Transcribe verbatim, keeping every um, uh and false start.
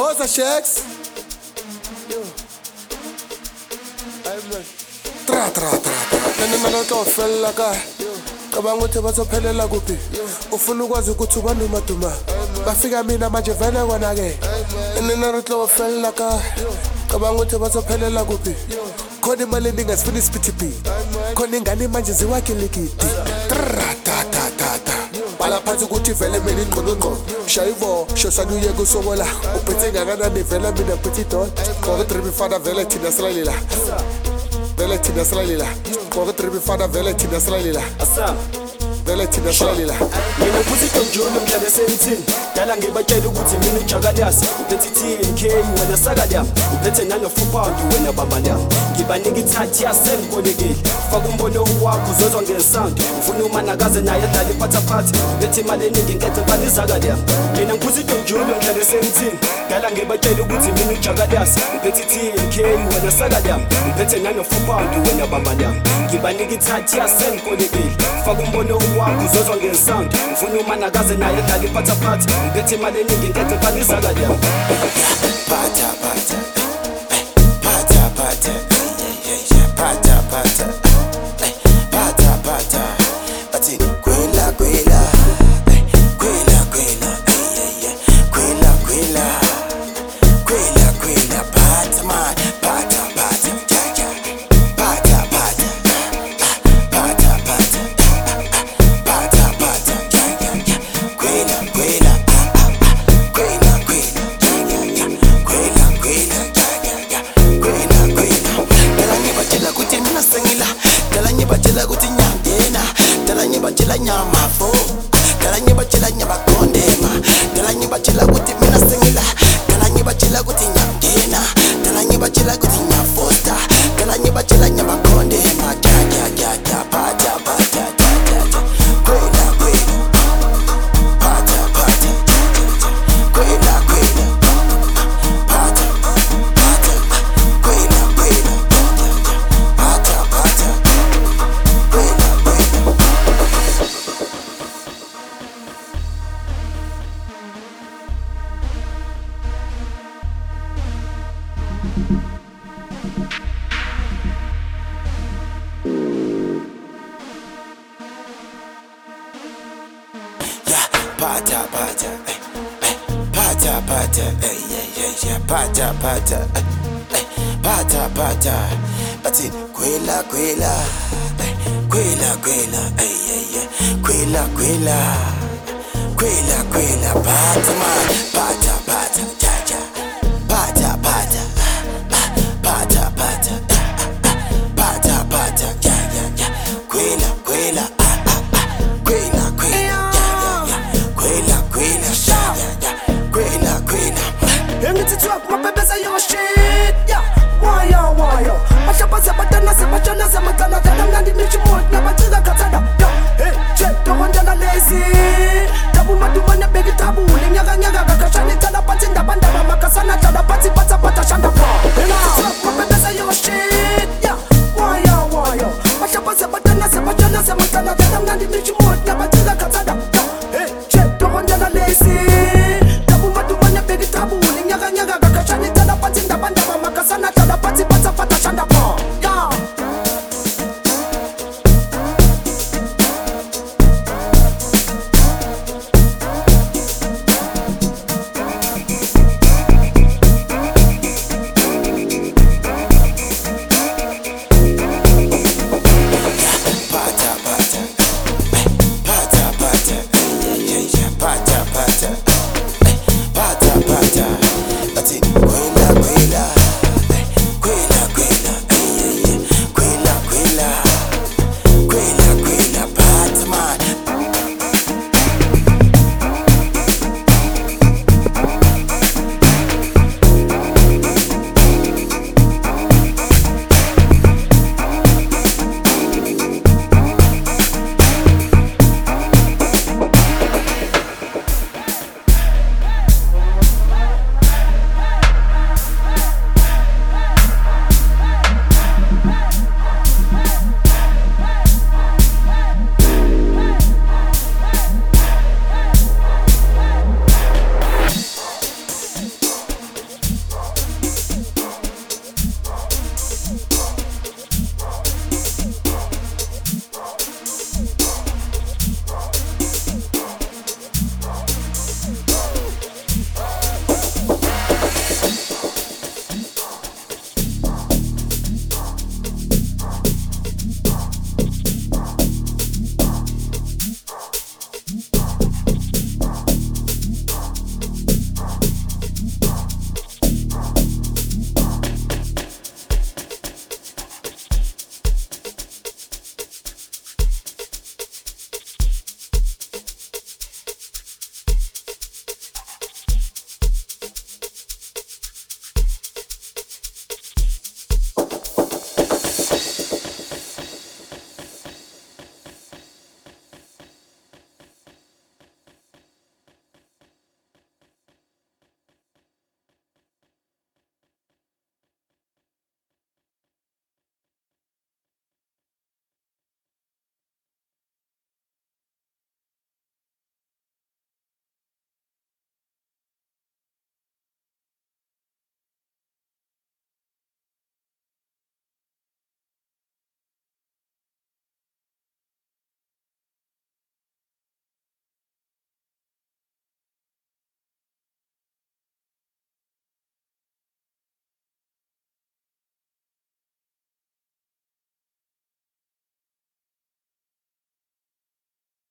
Thokoza Shakes. Tra tra tra tra. Nene mina tlo fella ka. Cabanga ukuthi bazophelela kuphi. Ufuna ukwazi ukuthi ubani umaduma. Bafika mina manje vele kona ke. Nene tlo fella ka. Cabanga ukuthi bazophelela kuphi. Khona imali ningasifuna isiphithi. Khona ingane manje ziwakilikiti. Tra ta ta ta ta. Bala phansi ukuthi vele mina ingqondo shayivo shosana uye kusobola uphethe ngakanani vele mina phethi dot ngoba dribi fana vele thina silalila vele thina silalila ngoba dribi fana vele thina silalila asa vele thina silalila mina futhi tonjolo mhlale seventeen dala ngibatshela ukuthi mina uJakaliyasi uphethe T N K wena sakala uphethe nano four pound wena bamba la ngibanika ithathi yasengikolekile faka umbono wakho uzozwa ngesound ufuna umanakaze naye dala iphatha phathi uphethe imali eningi nkethe bani zakala mina futhi tonjolo mhlale seventeen dala ngibatshela ukuthi mina uJakaliyasi uphethe T N K wena sakala uphethe nano four pound wena bamba la ngibanika ithathi yasengikolekile faka umbono wakho uzozwa ngesound ufuna umanakaze naye dala iphatha phathi uphethe imali eningi nkethe bani zakala Pata pata, pata pata, pata pata, pata pata, ati kwela kwela, kwela kwela, kwela kwela, kwela kwela, pata man, pata pata, pata pata, pata pata, pata pata, kwela kwela. Batela kuti nyandena dalanye batela nyama fo dalanye batela nyama kondema dalanye batela kuti mina sengila dalanye batela kuti nyandena dalanye batela kuti nyafosta dalanye batela nyama kondema ja ja ja ja pata pata ja kwela kwela pata pata kwela kwela pata pata kwela kwela pata pata Pata pata, pata pata, yeah yeah yeah, pata pata, pata pata, ati kwela kwela, kwela kwela, yeah yeah, kwela kwela, kwela kwela, pata man, pata pata, ja ja, pata pata, pata pata, pata pata, yeah yeah yeah, kwela kwela, kwela kwela. Engithi twelve mabebeza your shit yeah waya waya bashabaza badana sebajana zamagana dala mnandi michimot nabatsika kathanda hey je tokondana lazy tabu madumane begi tabu lenyaka nyaka kakashani tala phansi ndabandaba makasana tala phansi phatha phatha shanda pa twelve mabebeza your shit yeah waya waya bashabaza badana sebajana zamagana dala mnandi michimot nabatsika kathanda hey je tokondana lazy tabu madumane begi tabu nyaka nyaka kakashani tala phansi ndabandaba makasana